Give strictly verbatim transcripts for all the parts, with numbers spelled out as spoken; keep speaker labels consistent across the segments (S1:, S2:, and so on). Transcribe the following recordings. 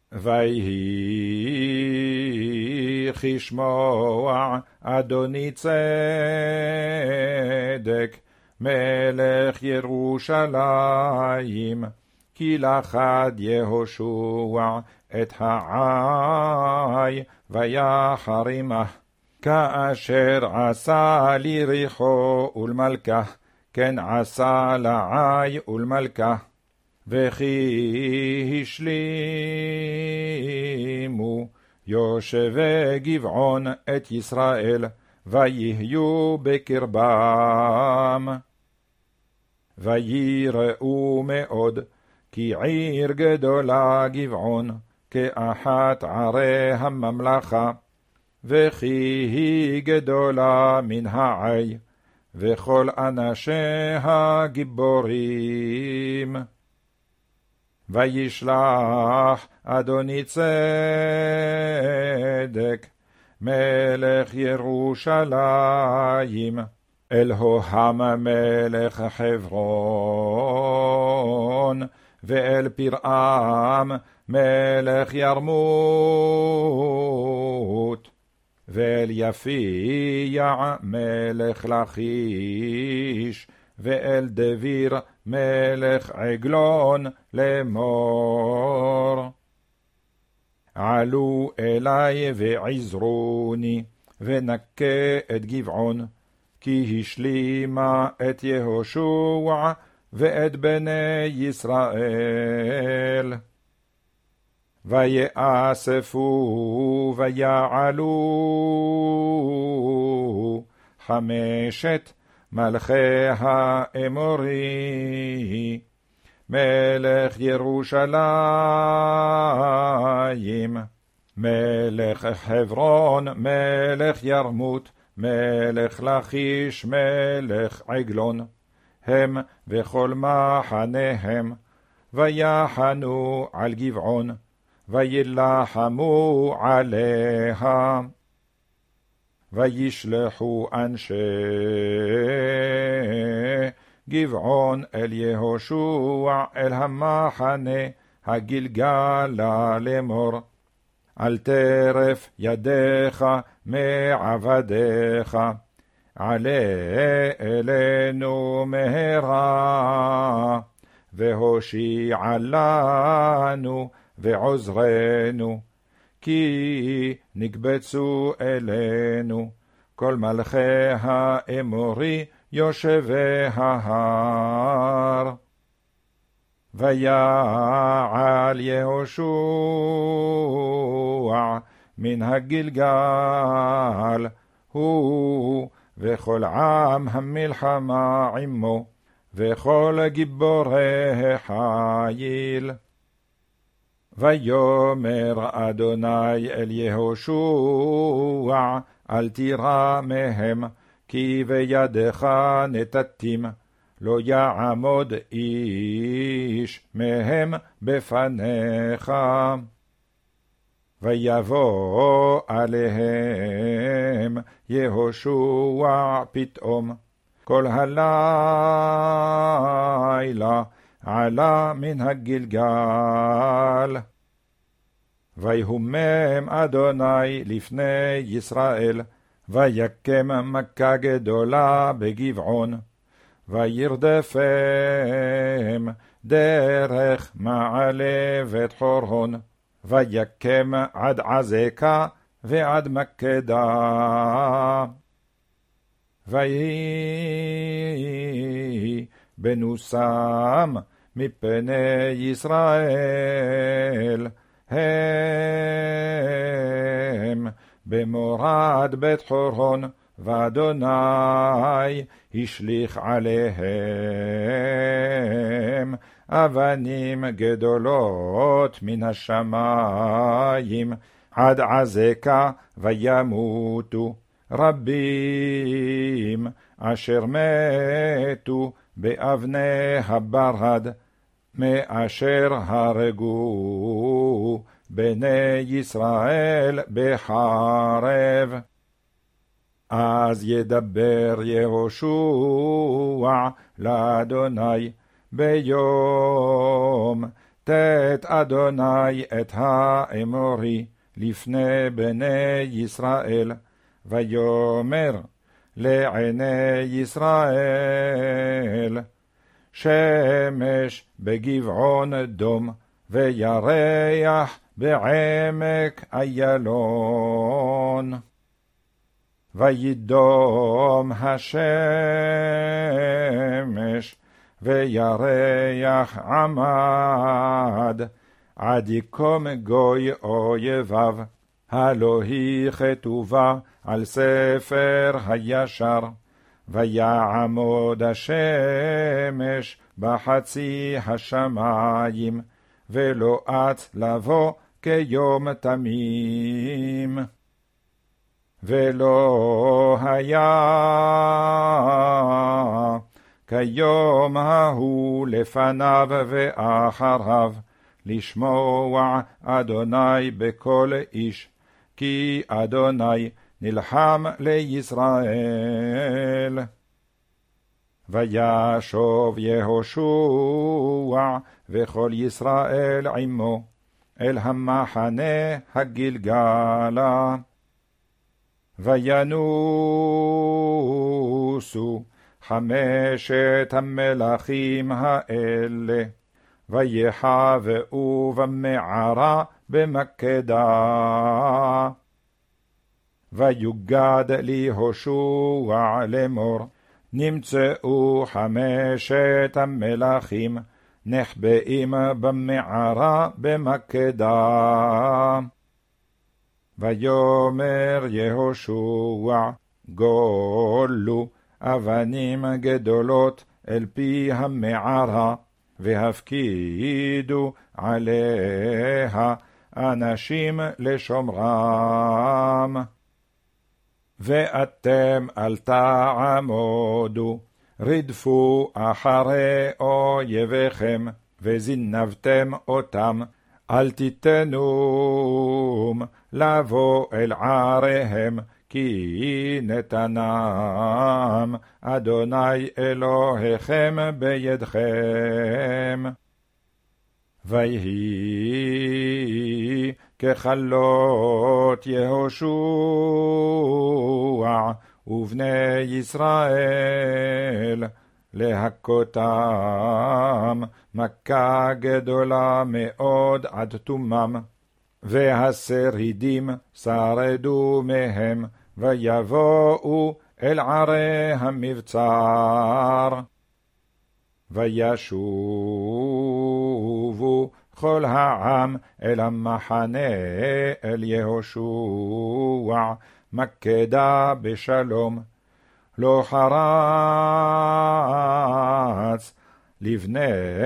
S1: ויהי כשמוע אדוני צדק מלך ירושלים, כי לכד יהושע את העי ויחרימה, כאשר עשה ליריחו ולמלכה, כן עשה לעי ולמלכה. וכי השלימו יושבי גבעון את ישראל, ויהיו בקרבם. ויראו מאוד, כי עיר גדולה גבעון, כאחת ערי הממלכה, וכי היא גדולה מן העי, וכל אנשיה גיבורים. וישלח אדוני צדק מלך ירושלים אל הוהם מלך חברון, ואל פרעם מלך ירמות, ואל יפיע מלך לכיש, ואל דביר מלך עגלון לאמור. עלו אלי ועזרוני, ונקה את גבעון, כי השלימה את יהושע ואת בני ישראל. ויאספו ויעלו חמשת מלכי האמורי, מלך ירושלים, מלך חברון, מלך ירמות, מלך לכיש, מלך עגלון, הם וכל מחניהם, ויחנו על גבעון, וילחמו עליה. וישלחו אנשי גבעון אל יהושע אל המחנה הגלגלה לאמור, אל תרף ידיך מעבדיך, עלה אלינו מהרה, והושיע לנו ועוזרנו, כי נקבצו אלינו כל מלכי האמורי יושבי ההר. ויעל יהושע מן הגלגל, הוא וכל עם המלחמה עמו, וכל גיבורי חיל. ויאמר אדוני אל יהושע, אל תירא מהם, כי בידך נתתים, לא יעמוד איש מהם בפניך. ויבוא עליהם יהושע פתאום, כל הלילה עלה מן הגלגל. ויהומם אדוני לפני ישראל, ויקם מכה גדולה בגבעון, וירדפם דרך מעלה בית חורון, ויקם עד עזקה ועד מקדה. ויהי בנוסם מפני ישראל, הם במורד בית חורון, ואדוני השליך עליהם אבנים גדולות מן השמיים עד עזקה, וימותו רבים אשר מתו באבני הברד, מאשר הרגו בני ישראל בחרב. אז ידבר יהושע לאדוני ביום תת אדוני את האמורי לפני בני ישראל, ויאמר לעיני ישראל, שמש בגבעון דום, וירח בעמק איילון. וידום השמש, וירח עמד, עד יקום גוי אויביו, הלא היא כתובה על ספר הישר. ויעמוד השמש בחצי השמיים, ולא אץ לבוא כיום תמים. ולא היה כיום ההוא לפניו ואחריו, לשמוע אדוני בכל איש, כי אדוני נלחם לישראל. וישוב יהושע וכל ישראל עמו אל המחנה הגלגלה. וינוסו חמשת המלכים האלה, ויחבאו במערה במקדה. ויוגד ליהושע לאמור, נמצאו חמשת המלכים נחבאים במערה במקדה. ויאמר יהושע, גולו אבנים גדולות אל פי המערה, והפקידו עליה אנשים לשומרם. ואתם אל תעמודו, רדפו אחרי אויביכם, וזנבתם אותם, אל תיתנום לבוא אל עריהם, כי נתנם אדוני אלוהיכם בידכם. ויהי ככלות יהושע ובני ישראל, להכותם מכה גדולה מאוד עד תומם. והשרידים שרדו מהם, ויבואו אל ערי המבצר. וישובו כל העם אל המחנה אל יהושע, מקדה בשלום. לא חרץ לבני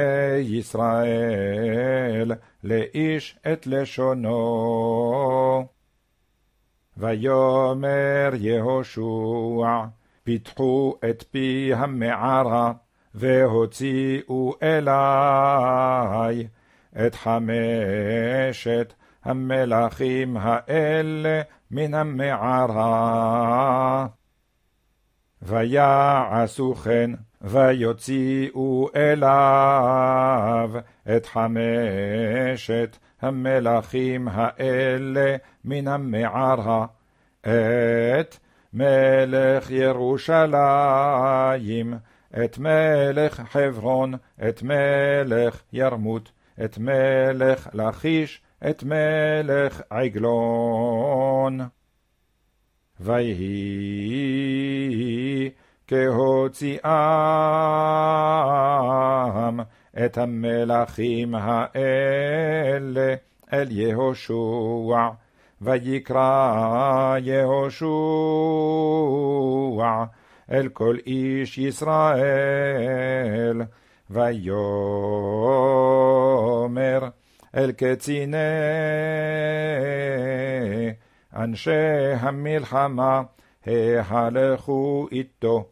S1: ישראל לאיש את לשונו. ויאמר יהושע, פיתחו את פי המערה, והוציאו אלי את חמשת המלכים האלה מן המערה. ויעשו כן, ויוציאו אליו את חמשת המלכים האלה מן המערה, את מלך ירושלים, את מלך חברון, את מלך ירמות, את מלך לכיש, את מלך עגלון. ויהי כהוציאם את המלכים האלה אל יהושע, ויקרא יהושע אל כל איש ישראל, ויאמר אל קציני אנשי המלחמה, ההלכו איתו,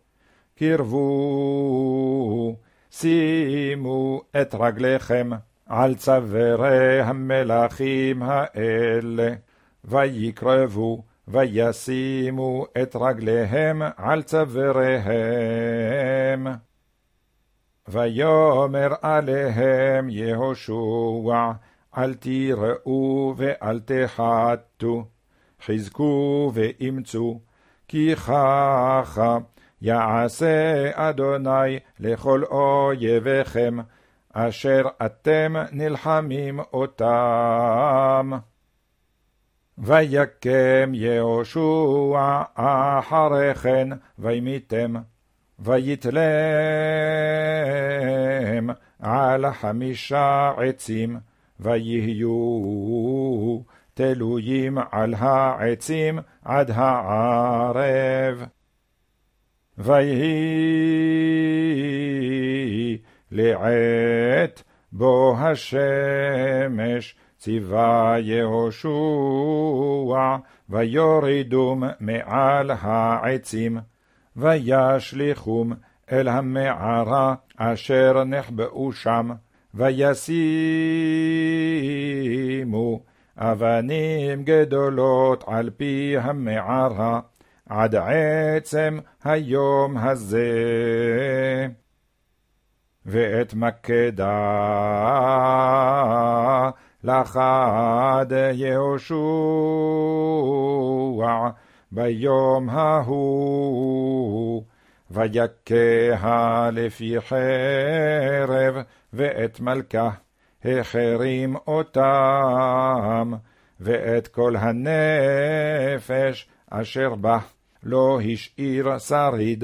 S1: קרבו, שימו את רגליכם על צווארי המלכים האלה, ויקרבו, וישימו את רגליהם על צוואריהם. ויאמר עליהם יהושע, אל תיראו ואל תחתו, חזקו ואמצו, כי ככה יעשה אדוני לכל אויביכם, אשר אתם נלחמים אותם. ויקם יהושע אחרי כן, וימיתם, ויתלם על חמישה עצים, ויהיו תלויים על העצים עד הערב. ויהי לעת בו השמש, ציווה יהושע, ויורידום מעל העצים, וישליכום אל המערה אשר נחבאו שם, וישימו אבנים גדולות על פי המערה, עד עצם היום הזה. ואת מקדה לחד יהושע ביום ההוא, ויקה לפי חרב, ואת מלכה החרים אותם, ואת כל הנפש אשר בה לא השאיר שריד,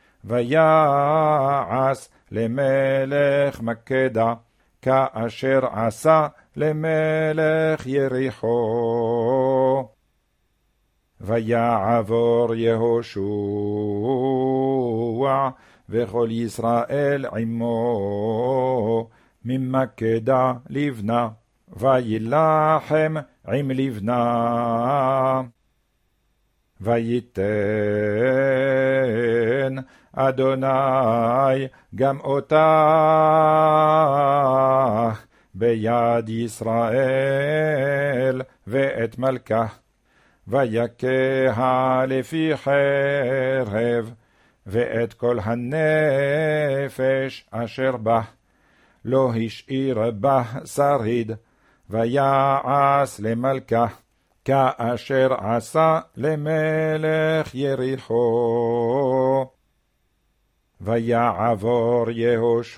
S1: ויעש למלך מקדה כאשר עשה למלך יריחו. ויעבור יהושע וכל ישראל עמו ממקדה לבנה, וילחם עם לבנה. ויתן אדוני גם אותה ביד ישראל, ואת מלכה, ויקה לפי חרב, ואת כל הנפש אשר בה לא השאיר בה שריד, ויעש למלכה כאשר עשה למלך יריחו. ויעבור יהושע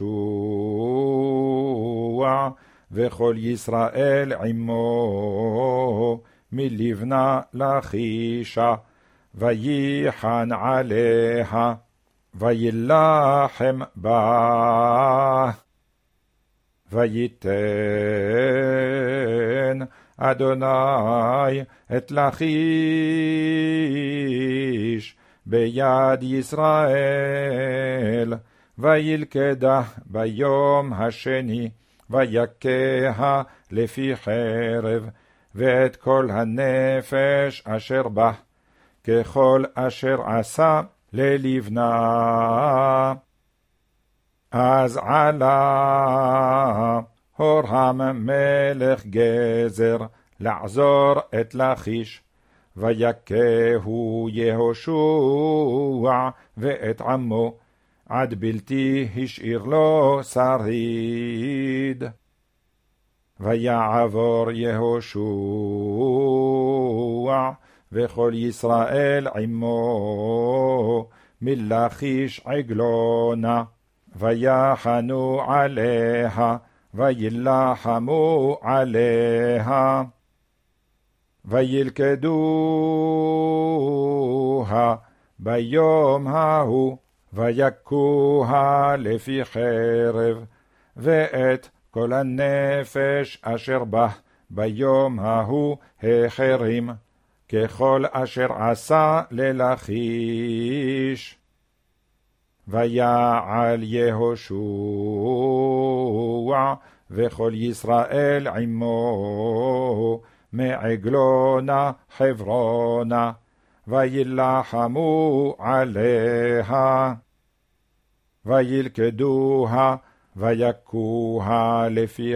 S1: וכל ישראל עמו מלבנה לכישה, וייחן עליה, וילחם בה. ויתן אדוני את לכיש ביד ישראל, וילכדה ביום השני, ויקה לפי חרב, ואת כל הנפש אשר בה, ככל אשר עשה ללבנה. אז עלה הורם מלך גזר לעזור את לכיש, ויקהו יהושע ואת עמו, עד בלתי השאיר לו שריד. ויעבור יהושע וכל ישראל עמו מלכיש עגלונה, ויחנו עליה, וילחמו עליה. וילכדוה ביום ההוא, ויכוה לפי חרב, ואת כל הנפש אשר בה ביום ההוא החרים, ככל אשר עשה ללכיש. ויעל יהושע וכל ישראל עמו מעגלונה חברונה, וילחמו עליה. וילכדוה ויכוה לפי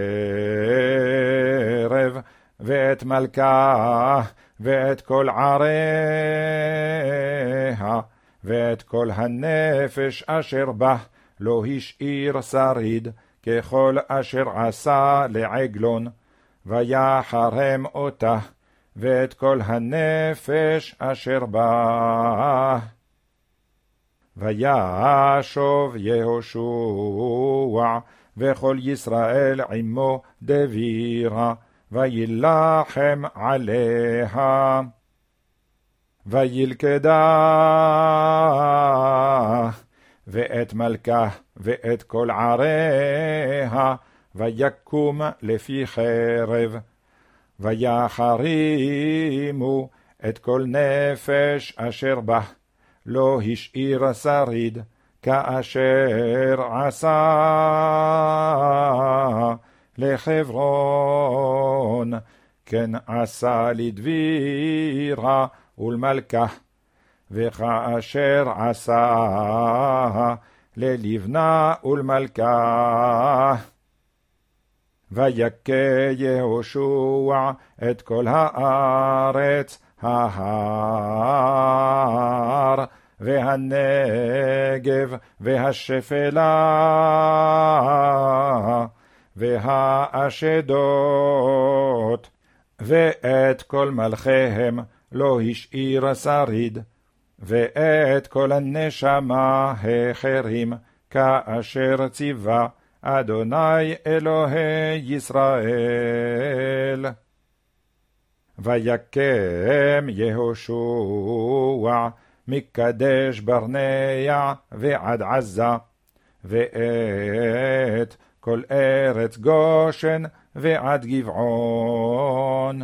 S1: חרב, ואת מלכה, ואת כל עריה, ואת כל הנפש אשר בה לא השאיר שריד, ככל אשר עשה לעגלון, ויחרם אותה, ואת כל הנפש אשר בה. וישוב יהושע, וכל ישראל עמו דבירה, וילחם עליה. וילכדה, ואת מלכה, ואת כל עריה, ויקום לפי חרב. ויחרימו את כל נפש אשר בה, לא השאיר שריד, כאשר עשה לחברון, כן עשה לדבירה ולמלכה, וכאשר עשה ללבנה ולמלכה. ויכה יהושע את כל הארץ, ההר והנגב והשפלה והאשדות, ואת כל מלכיהם לא השאיר שריד, ואת כל הנשמה החרים, כאשר ציווה אדוני אלוהי ישראל. ויקם יהושע מקדש ברנע ועד עזה, ואת כל ארץ גושן ועד גבעון,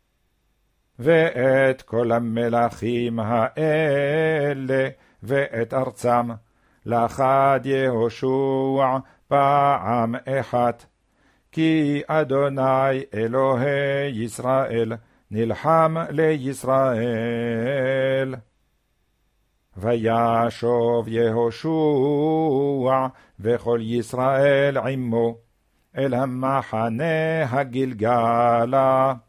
S1: ואת כל המלכים האלה ואת ארצם, לחד יהושע פעם אחת, כי אדוני אלוהי ישראל נלחם לישראל. וישוב יהושע וכל ישראל עמו אל המחנה הגלגלה.